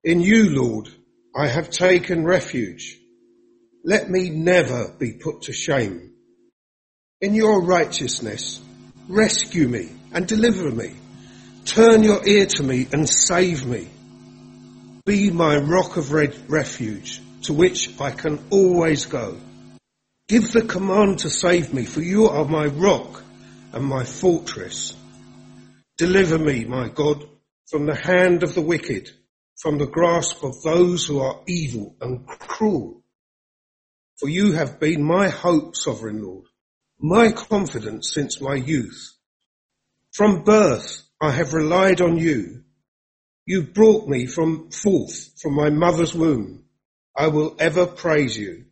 In you, Lord, I have taken refuge. Let me never be put to shame. In your righteousness, rescue me and deliver me. Turn your ear to me and save me. Be my rock of refuge, to which I can always go. Give the command to save me, for you are my rock and my fortress. Deliver me, my God, from the hand of the wicked, from the grasp of those who are evil and cruel. For you have been my hope, sovereign Lord, my confidence since my youth. From birth I have relied on you. You brought me forth from my mother's womb. I will ever praise you.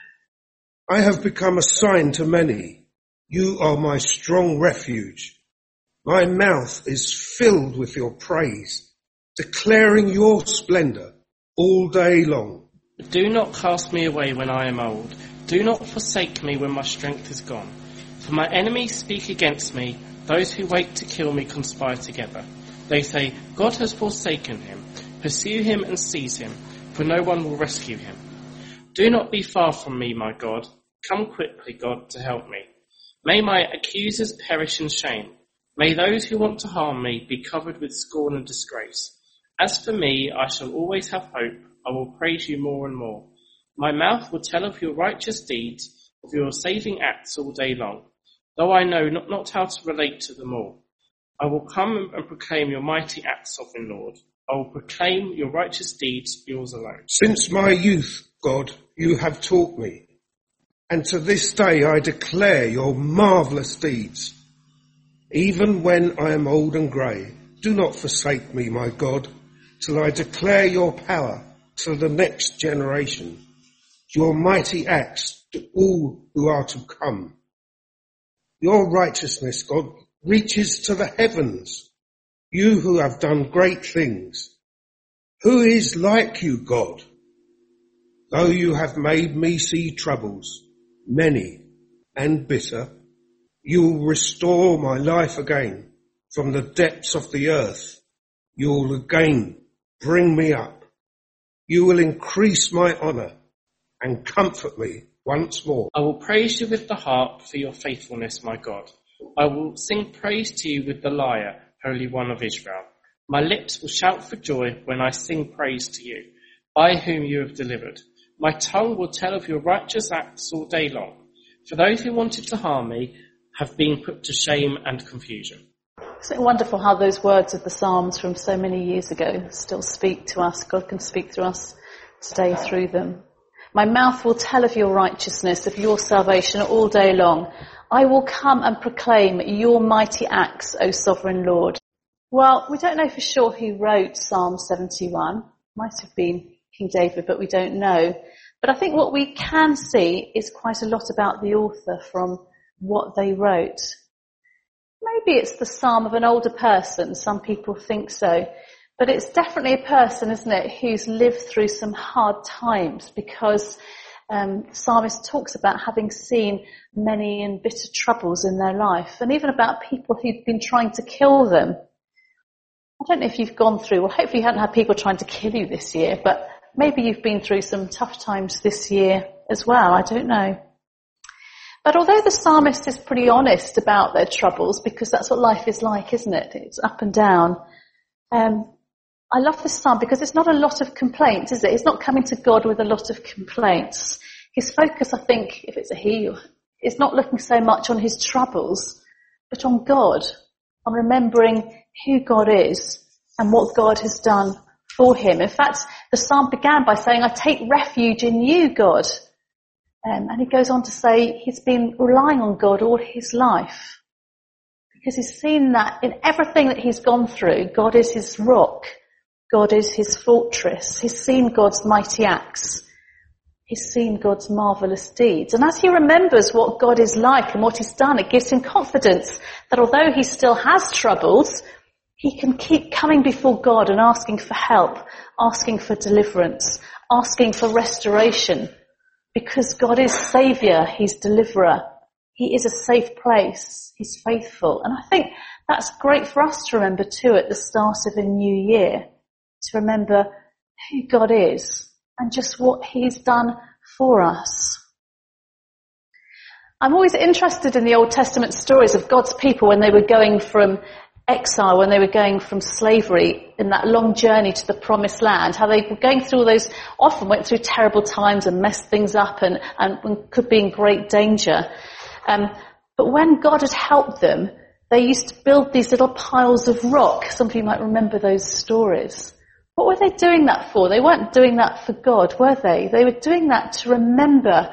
I have become a sign to many. You are my strong refuge. My mouth is filled with your praise, declaring your splendor all day long. Do not cast me away when I am old. Do not forsake me when my strength is gone. For my enemies speak against me. Those who wait to kill me conspire together. They say, God has forsaken him. Pursue him and seize him, for no one will rescue him. Do not be far from me, my God. Come quickly, God, to help me. May my accusers perish in shame. May those who want to harm me be covered with scorn and disgrace. As for me, I shall always have hope. I will praise you more and more. My mouth will tell of your righteous deeds, of your saving acts all day long, though I know not how to relate to them all. I will come and proclaim your mighty acts, sovereign Lord. I will proclaim your righteous deeds, yours alone. Since my youth, God, you have taught me, and to this day I declare your marvellous deeds. Even when I am old and grey, do not forsake me, my God, till I declare your power to the next generation, your mighty acts to all who are to come. Your righteousness, God, reaches to the heavens, you who have done great things. Who is like you, God? Though you have made me see troubles, many and bitter, you will restore my life again from the depths of the earth. You will again bring me up. You will increase my honour and comfort me once more. I will praise you with the harp for your faithfulness, my God. I will sing praise to you with the lyre, Holy One of Israel. My lips will shout for joy when I sing praise to you, by whom you have delivered. My tongue will tell of your righteous acts all day long. For those who wanted to harm me have been put to shame and confusion. Isn't it wonderful how those words of the Psalms from so many years ago still speak to us? God can speak to us today through them. My mouth will tell of your righteousness, of your salvation all day long. I will come and proclaim your mighty acts, O sovereign Lord. Well, we don't know for sure who wrote Psalm 71. Might have been King David, but we don't know. But I think what we can see is quite a lot about the author from what they wrote. Maybe it's the psalm of an older person. Some people think so. But it's definitely a person, isn't it, who's lived through some hard times, because the psalmist talks about having seen many and bitter troubles in their life, and even about people who've been trying to kill them. I don't know if you've gone through, well, hopefully you haven't had people trying to kill you this year, but maybe you've been through some tough times this year as well. I don't know. But although the psalmist is pretty honest about their troubles, because that's what life is like, isn't it? It's up and down. I love this psalm because it's not a lot of complaints, is it? He's not coming to God with a lot of complaints. His focus, I think, if it's a he, is not looking so much on his troubles, but on God, on remembering who God is and what God has done for him. In fact, the psalm began by saying, I take refuge in you, God. And he goes on to say he's been relying on God all his life, because he's seen that in everything that he's gone through, God is his rock. God is his fortress. He's seen God's mighty acts. He's seen God's marvellous deeds. And as he remembers what God is like and what he's done, it gives him confidence that although he still has troubles, he can keep coming before God and asking for help, asking for deliverance, asking for restoration, because God is Saviour, he's Deliverer. He is a safe place. He's faithful. And I think that's great for us to remember too at the start of a new year, to remember who God is and just what he's done for us. I'm always interested in the Old Testament stories of God's people when they were going from exile, when they were going from slavery in that long journey to the promised land, how they were going through all those, often went through terrible times and messed things up and could be in great danger. But when God had helped them, they used to build these little piles of rock. Some of you might remember those stories. What were they doing that for? They weren't doing that for God, were they? They were doing that to remember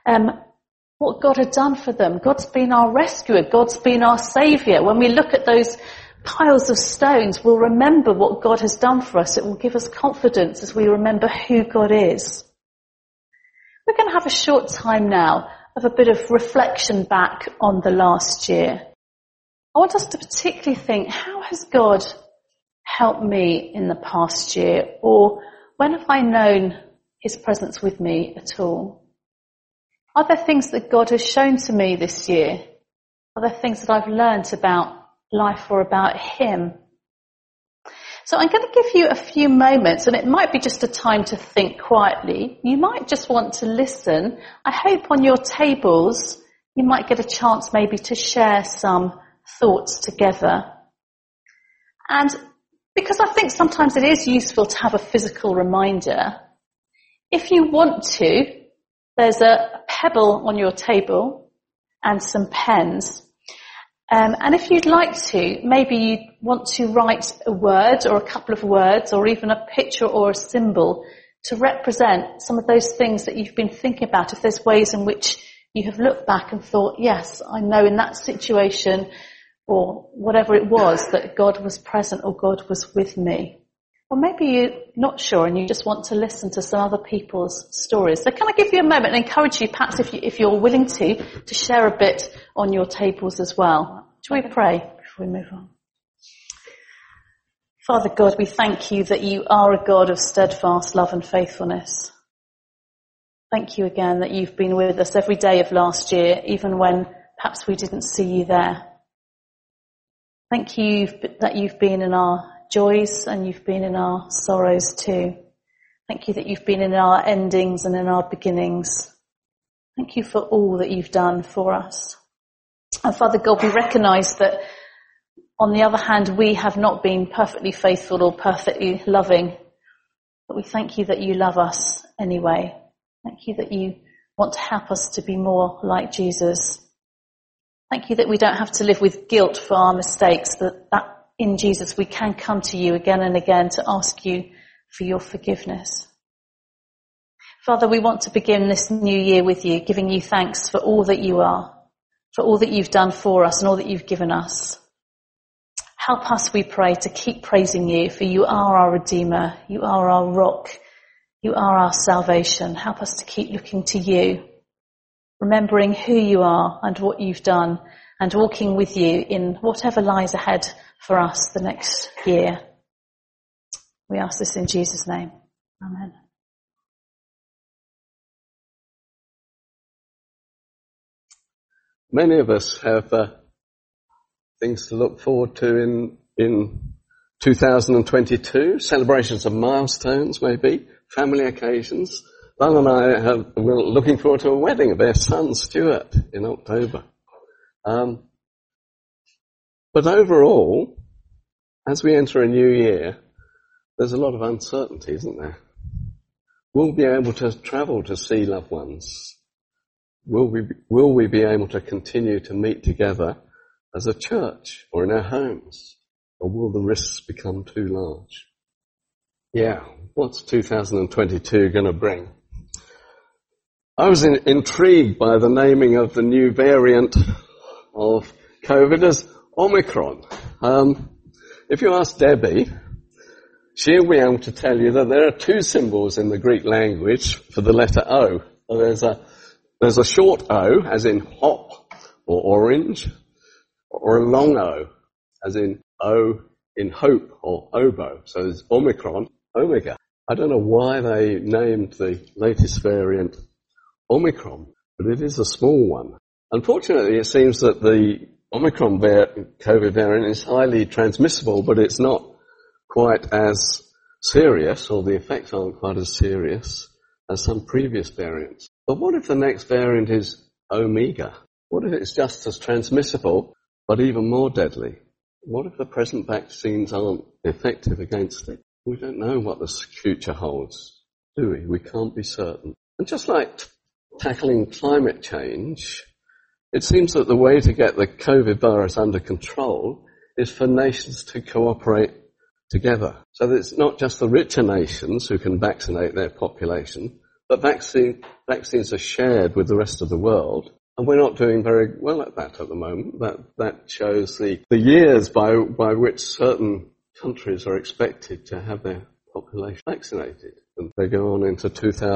what God had done for them. God's been our rescuer. God's been our saviour. When we look at those piles of stones, we'll remember what God has done for us. It will give us confidence as we remember who God is. We're going to have a short time now of a bit of reflection back on the last year. I want us to particularly think, how has God helped me in the past year? Or when have I known his presence with me at all? Are there things that God has shown to me this year? Are there things that I've learned about life or about him? So I'm going to give you a few moments, and it might be just a time to think quietly. You might just want to listen. I hope on your tables you might get a chance maybe to share some thoughts together. And because I think sometimes it is useful to have a physical reminder, if you want to, there's a pebble on your table and some pens. And if you'd like to, maybe you want to write a word or a couple of words or even a picture or a symbol to represent some of those things that you've been thinking about. If there's ways in which you have looked back and thought, yes, I know in that situation or whatever it was that God was present or God was with me. Or maybe you're not sure and you just want to listen to some other people's stories. So can I give you a moment and encourage you, perhaps if you're willing to share a bit on your tables as well. Shall we pray before we move on? Father God, we thank you that you are a God of steadfast love and faithfulness. Thank you again that you've been with us every day of last year, even when perhaps we didn't see you there. Thank you that you've been in our joys and you've been in our sorrows too. Thank you that you've been in our endings and in our beginnings. Thank you for all that you've done for us. And Father God, we recognise that on the other hand, we have not been perfectly faithful or perfectly loving, but we thank you that you love us anyway. Thank you that you want to help us to be more like Jesus. Thank you that we don't have to live with guilt for our mistakes, that in Jesus we can come to you again and again to ask you for your forgiveness. Father, we want to begin this new year with you, giving you thanks for all that you are, for all that you've done for us and all that you've given us. Help us, we pray, to keep praising you, for you are our Redeemer, you are our rock, you are our salvation. Help us to keep looking to you, remembering who you are and what you've done, and walking with you in whatever lies ahead for us the next year. We ask this in Jesus' name. Amen. Many of us have things to look forward to in 2022, celebrations of milestones maybe, family occasions. Lon and I we're looking forward to a wedding of their son Stuart in October. But overall, as we enter a new year, there's a lot of uncertainty, isn't there? Will we be able to travel to see loved ones? Will we be able to continue to meet together as a church or in our homes? Or will the risks become too large? Yeah, what's 2022 going to bring? I was intrigued by the naming of the new variant of COVID as Omicron. If you ask Debbie, she'll be able to tell you that there are two symbols in the Greek language for the letter O. There's a short O, as in hop or orange, or a long O, as in O in hope or oboe. So there's Omicron, Omega. I don't know why they named the latest variant Omicron, but it is a small one. Unfortunately, it seems that the Omicron COVID variant is highly transmissible, but it's not quite as serious, or the effects aren't quite as serious as some previous variants. But what if the next variant is Omega? What if it's just as transmissible, but even more deadly? What if the present vaccines aren't effective against it? We don't know what the future holds, do we? We can't be certain. And just like tackling climate change, it seems that the way to get the COVID virus under control is for nations to cooperate together. So that it's not just the richer nations who can vaccinate their population, but vaccines are shared with the rest of the world. And we're not doing very well at that at the moment. That shows the years by which certain countries are expected to have their population vaccinated. And they go on into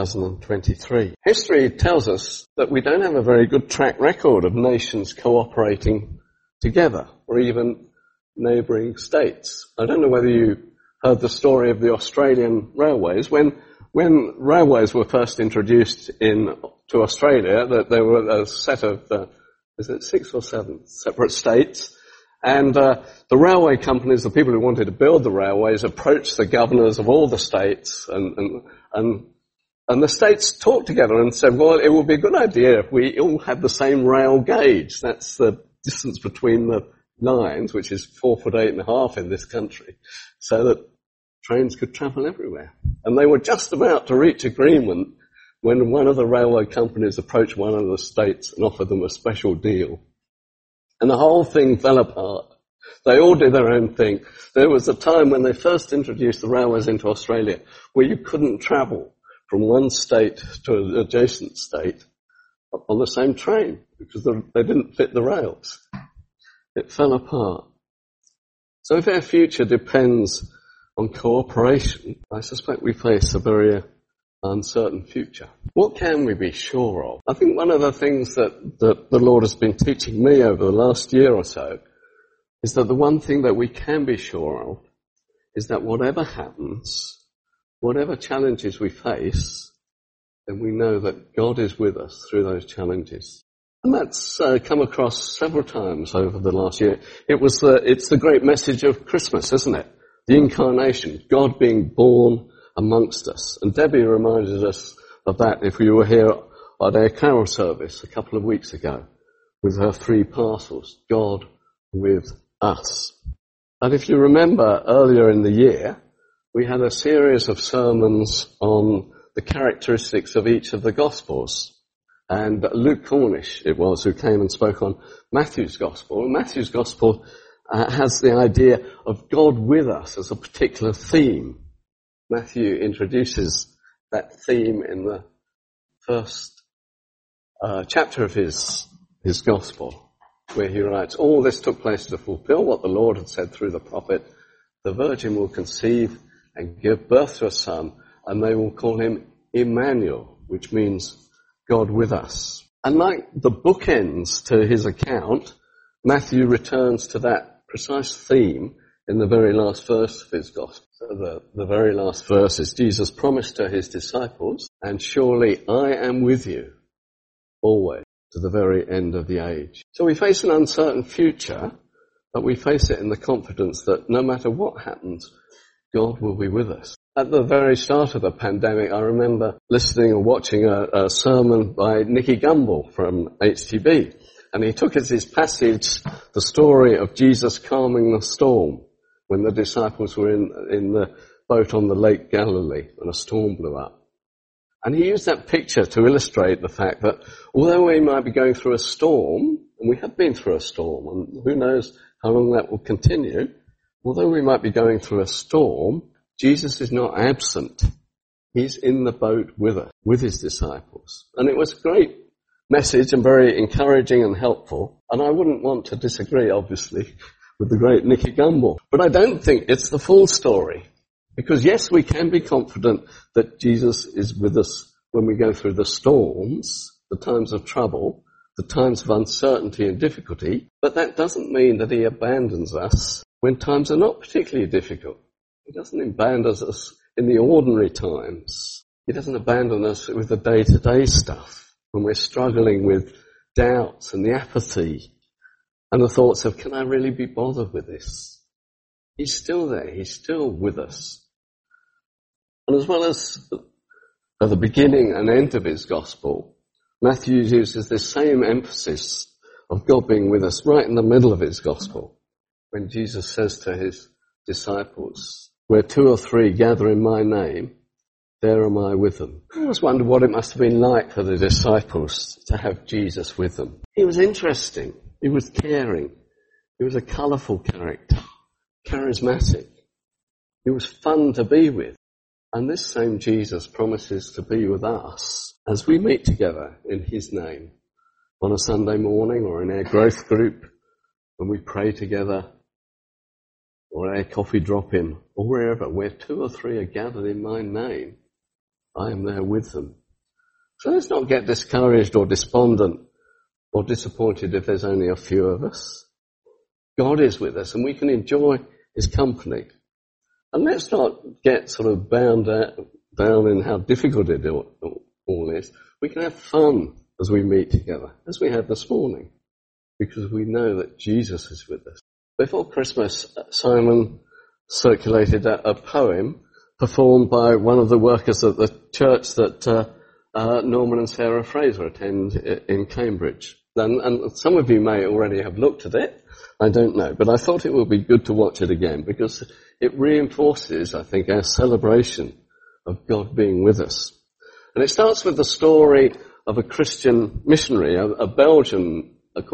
2023. History tells us that we don't have a very good track record of nations cooperating together, or even neighbouring states. I don't know whether you heard the story of the Australian railways. When railways were first introduced to Australia, that there were a set of, 6 or 7 separate states, and the railway companies, the people who wanted to build the railways, approached the governors of all the states, and the states talked together and said, well, it would be a good idea if we all had the same rail gauge. That's the distance between the lines, which is 4'8.5" in this country, so that trains could travel everywhere. And they were just about to reach agreement when one of the railway companies approached one of the states and offered them a special deal. And the whole thing fell apart. They all did their own thing. There was a time when they first introduced the railways into Australia where you couldn't travel from one state to an adjacent state on the same train because they didn't fit the rails. It fell apart. So if our future depends on cooperation, I suspect we face a very uncertain future. What can we be sure of? I think one of the things that the Lord has been teaching me over the last year or so is that the one thing that we can be sure of is that whatever happens, whatever challenges we face, then we know that God is with us through those challenges. And that's come across several times over the last year. It's the great message of Christmas, isn't it? The incarnation, God being born amongst us. And Debbie reminded us of that if we were here at our carol service a couple of weeks ago with her 3 parcels, God with us. And if you remember earlier in the year, we had a series of sermons on the characteristics of each of the Gospels. And Luke Cornish, it was, who came and spoke on Matthew's Gospel. And Matthew's Gospel has the idea of God with us as a particular theme. Matthew introduces that theme in the first chapter of his Gospel, where he writes, all this took place to fulfill what the Lord had said through the prophet, the virgin will conceive and give birth to a son, and they will call him Emmanuel, which means God with us. And like the bookends to his account, Matthew returns to that precise theme in the very last verse of his gospel. So the very last verse is Jesus promised to his disciples, and surely I am with you always to the very end of the age. So we face an uncertain future, but we face it in the confidence that no matter what happens, God will be with us. At the very start of the pandemic, I remember listening or watching a sermon by Nicky Gumbel from HTB. And he took as his passage the story of Jesus calming the storm when the disciples were in the boat on the Lake Galilee and a storm blew up. And he used that picture to illustrate the fact that although we might be going through a storm, and we have been through a storm, and who knows how long that will continue, although we might be going through a storm, Jesus is not absent. He's in the boat with us, with his disciples. And it was a great message and very encouraging and helpful. And I wouldn't want to disagree, obviously, with the great Nicky Gumbel. But I don't think it's the full story. Because yes, we can be confident that Jesus is with us when we go through the storms, the times of trouble, the times of uncertainty and difficulty. But that doesn't mean that he abandons us when times are not particularly difficult. He doesn't abandon us in the ordinary times. He doesn't abandon us with the day-to-day stuff when we're struggling with doubts and the apathy and the thoughts of, can I really be bothered with this? He's still there. He's still with us. And as well as at the beginning and end of his gospel, Matthew uses this same emphasis of God being with us right in the middle of his gospel, when Jesus says to his disciples, where 2 or 3 gather in my name, there am I with them. I always wondered what it must have been like for the disciples to have Jesus with them. He was interesting. He was caring. He was a colourful character, charismatic. He was fun to be with. And this same Jesus promises to be with us as we meet together in his name on a Sunday morning or in our growth group, when we pray together, or our coffee drop-in, or wherever, where 2 or 3 are gathered in my name, I am there with them. So let's not get discouraged or despondent or disappointed if there's only a few of us. God is with us and we can enjoy his company. And let's not get sort of bound in how difficult it all is. We can have fun as we meet together, as we had this morning, because we know that Jesus is with us. Before Christmas, Simon circulated a poem performed by one of the workers at the church that Norman and Sarah Fraser attend in Cambridge. And some of you may already have looked at it, I don't know, but I thought it would be good to watch it again because it reinforces, I think, our celebration of God being with us. And it starts with the story of a Christian missionary, a Belgian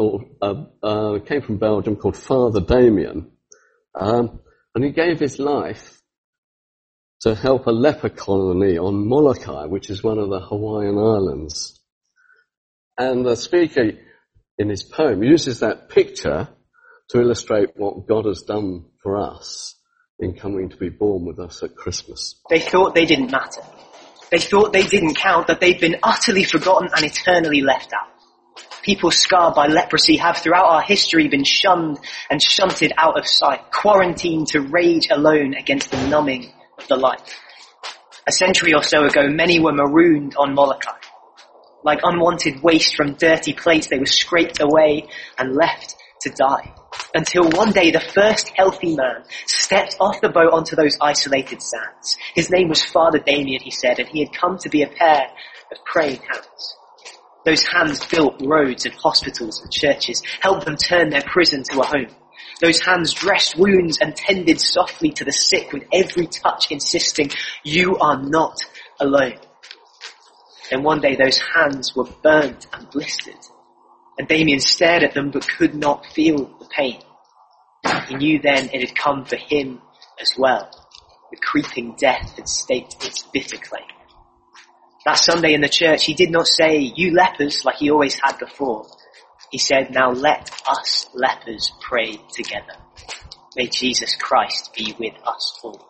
came from Belgium, called Father Damien, and he gave his life to help a leper colony on Molokai, which is one of the Hawaiian Islands. And the speaker in his poem uses that picture to illustrate what God has done for us in coming to be born with us at Christmas. They thought they didn't matter. They thought they didn't count, that they'd been utterly forgotten and eternally left out. People scarred by leprosy have throughout our history been shunned and shunted out of sight, quarantined to rage alone against the numbing of the light. A century or so ago, many were marooned on Molokai. Like unwanted waste from dirty plates, they were scraped away and left to die. Until one day, the first healthy man stepped off the boat onto those isolated sands. His name was Father Damien, he said, and he had come to be a pair of praying hands. Those hands built roads and hospitals and churches, helped them turn their prison to a home. Those hands dressed wounds and tended softly to the sick, with every touch insisting, you are not alone. Then one day those hands were burnt and blistered, and Damien stared at them but could not feel the pain. He knew then it had come for him as well. The creeping death had staked its bitter claim. That Sunday in the church, he did not say, you lepers, like he always had before. He said, now let us lepers pray together. May Jesus Christ be with us all.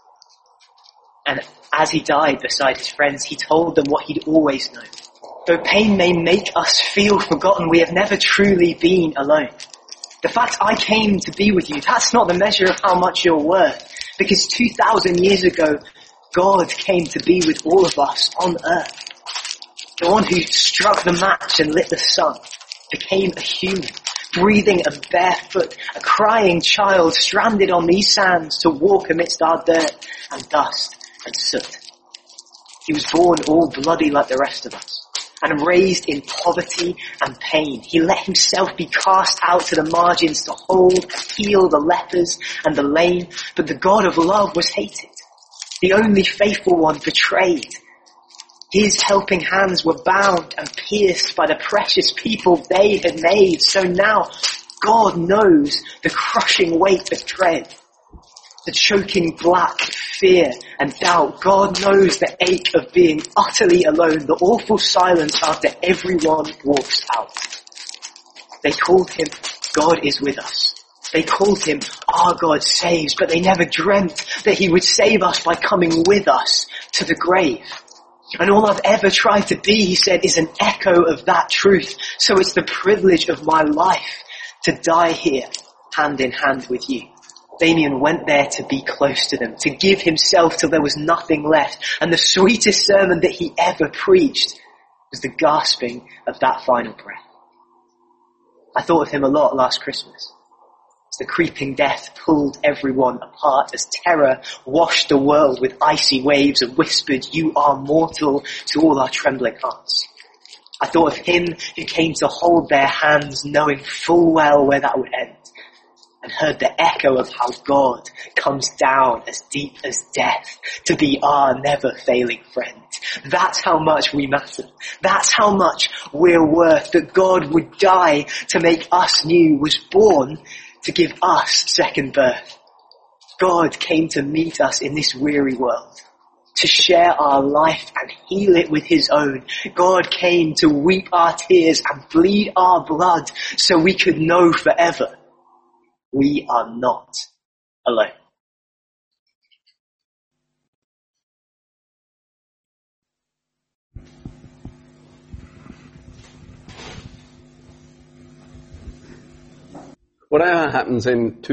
And as he died beside his friends, he told them what he'd always known. Though pain may make us feel forgotten, we have never truly been alone. The fact I came to be with you, that's not the measure of how much you're worth. Because 2,000 years ago, God came to be with all of us on earth. The one who struck the match and lit the sun became a human, breathing and barefoot, a crying child stranded on these sands to walk amidst our dirt and dust and soot. He was born all bloody like the rest of us and raised in poverty and pain. He let himself be cast out to the margins to hold and heal the lepers and the lame, but the God of love was hated. The only faithful one betrayed. His helping hands were bound and pierced by the precious people they had made. So now God knows the crushing weight of dread, the choking black fear and doubt. God knows the ache of being utterly alone, the awful silence after everyone walks out. They called him God is with us. They called him our God saves, but they never dreamt that he would save us by coming with us to the grave. And all I've ever tried to be, he said, is an echo of that truth. So it's the privilege of my life to die here, hand in hand with you. Damien went there to be close to them, to give himself till there was nothing left. And the sweetest sermon that he ever preached was the gasping of that final breath. I thought of him a lot last Christmas. As the creeping death pulled everyone apart, as terror washed the world with icy waves and whispered, "You are mortal," to all our trembling hearts. I thought of him who came to hold their hands, knowing full well where that would end, and heard the echo of how God comes down as deep as death to be our never-failing friend. That's how much we matter. That's how much we're worth, that God would die to make us new, was born to give us second birth. God came to meet us in this weary world, to share our life and heal it with his own. God came to weep our tears and bleed our blood so we could know forever we are not alone. Whatever happens in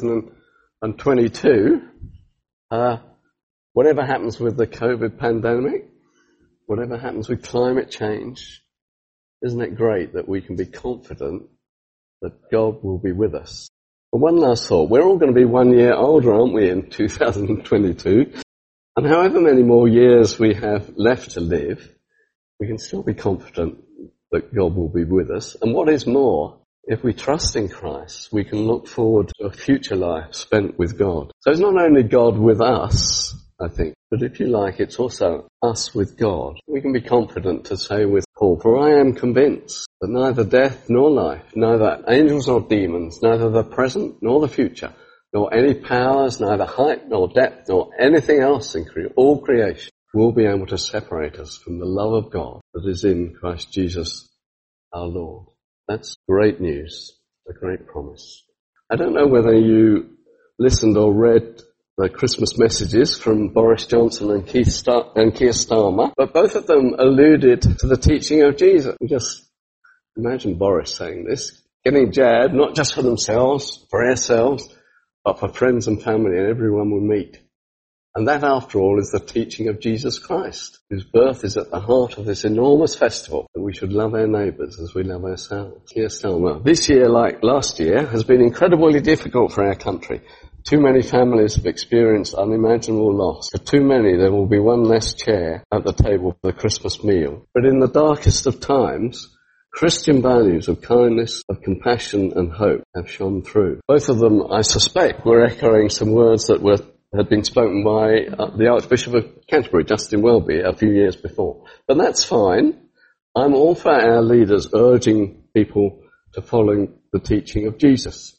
2022, whatever happens with the COVID pandemic, whatever happens with climate change, isn't it great that we can be confident that God will be with us? And one last thought. We're all going to be 1 year older, aren't we, in 2022? And however many more years we have left to live, we can still be confident that God will be with us. And what is more, if we trust in Christ, we can look forward to a future life spent with God. So it's not only God with us, I think, but if you like, it's also us with God. We can be confident to say with Paul, "For I am convinced that neither death nor life, neither angels nor demons, neither the present nor the future, nor any powers, neither height nor depth, nor anything else in all creation will be able to separate us from the love of God that is in Christ Jesus our Lord." That's great news, a great promise. I don't know whether you listened or read the Christmas messages from Boris Johnson and Keir Starmer, but both of them alluded to the teaching of Jesus. Just imagine Boris saying this, getting jabbed, not just for themselves, for ourselves, but for friends and family and everyone we meet. And that, after all, is the teaching of Jesus Christ, whose birth is at the heart of this enormous festival, that we should love our neighbours as we love ourselves. Keir Starmer. This year, like last year, has been incredibly difficult for our country. Too many families have experienced unimaginable loss. For too many, there will be one less chair at the table for the Christmas meal. But in the darkest of times, Christian values of kindness, of compassion and hope have shone through. Both of them, I suspect, were echoing some words that had been spoken by the Archbishop of Canterbury, Justin Welby, a few years before. But that's fine. I'm all for our leaders urging people to follow the teaching of Jesus.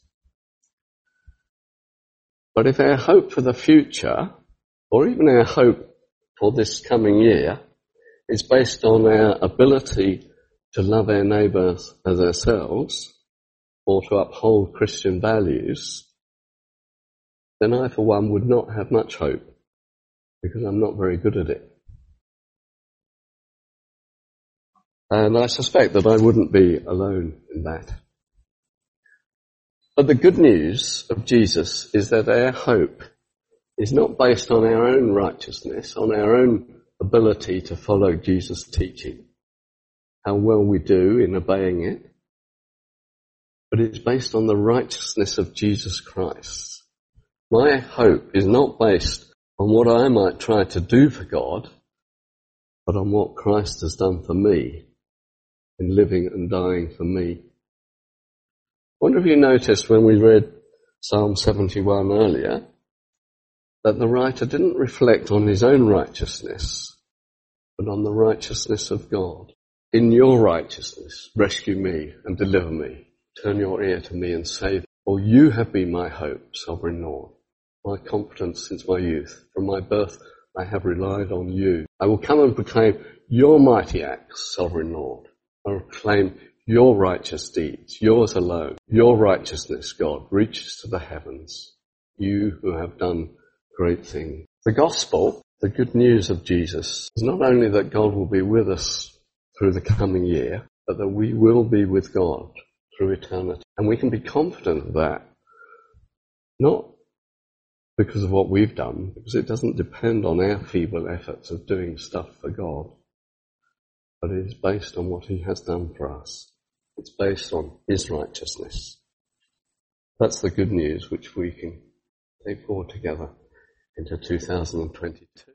But if our hope for the future, or even our hope for this coming year, is based on our ability to love our neighbours as ourselves, or to uphold Christian values, then I, for one, would not have much hope, because I'm not very good at it. And I suspect that I wouldn't be alone in that. But the good news of Jesus is that our hope is not based on our own righteousness, on our own ability to follow Jesus' teaching, how well we do in obeying it, but it's based on the righteousness of Jesus Christ. My hope is not based on what I might try to do for God, but on what Christ has done for me in living and dying for me. I wonder if you noticed when we read Psalm 71 earlier, that the writer didn't reflect on his own righteousness, but on the righteousness of God. In your righteousness, rescue me and deliver me. Turn your ear to me and save me. For you have been my hope, sovereign Lord, my confidence since my youth. From my birth I have relied on you. I will come and proclaim your mighty acts, sovereign Lord. I will proclaim your righteous deeds, yours alone. Your righteousness, God, reaches to the heavens. You who have done great things. The gospel, the good news of Jesus, is not only that God will be with us through the coming year, but that we will be with God through eternity. And we can be confident of that, not because of what we've done, because it doesn't depend on our feeble efforts of doing stuff for God, but it is based on what he has done for us. It's based on his righteousness. That's the good news which we can take forward together into 2022.